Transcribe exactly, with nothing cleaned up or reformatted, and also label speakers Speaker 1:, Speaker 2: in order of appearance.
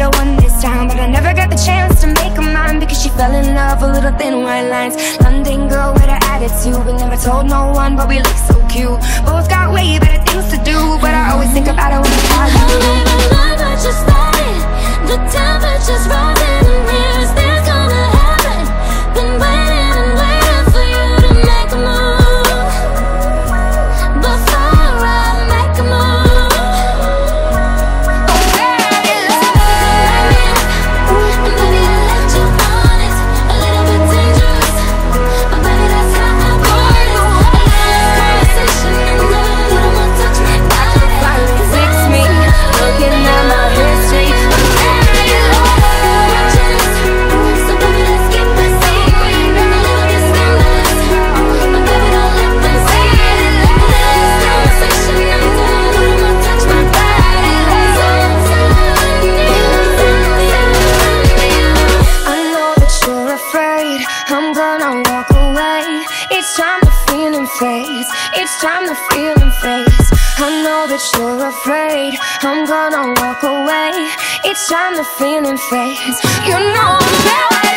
Speaker 1: better one this time, but I never got the chance to make her mine, because she fell in love with little thin white lines. London girl with her attitude, but never told no one, but we look so cute. Both got way better things to do, but I always think about it when I call you.
Speaker 2: Oh baby, my heart just started, the temperature's rising, and here's this gonna happen. Been waiting and waiting for you to make a move, before I make a move. Oh baby, love me, and baby I let you on it. A little bit dangerous, but baby that's how I want it. A last conversation and a little more touch.
Speaker 1: I can finally fix me, looking at my history.
Speaker 2: So baby let's keep it secret, a little bit scandalous, but baby don't let them see it. Last conversation and a little more touch my body.
Speaker 1: I know that you're afraid I'm gonna walk away. Each time the feeling fades, each time the feeling fades. I know that you're afraid I'm gonna walk away. Each time the feeling fades, you know I'm there.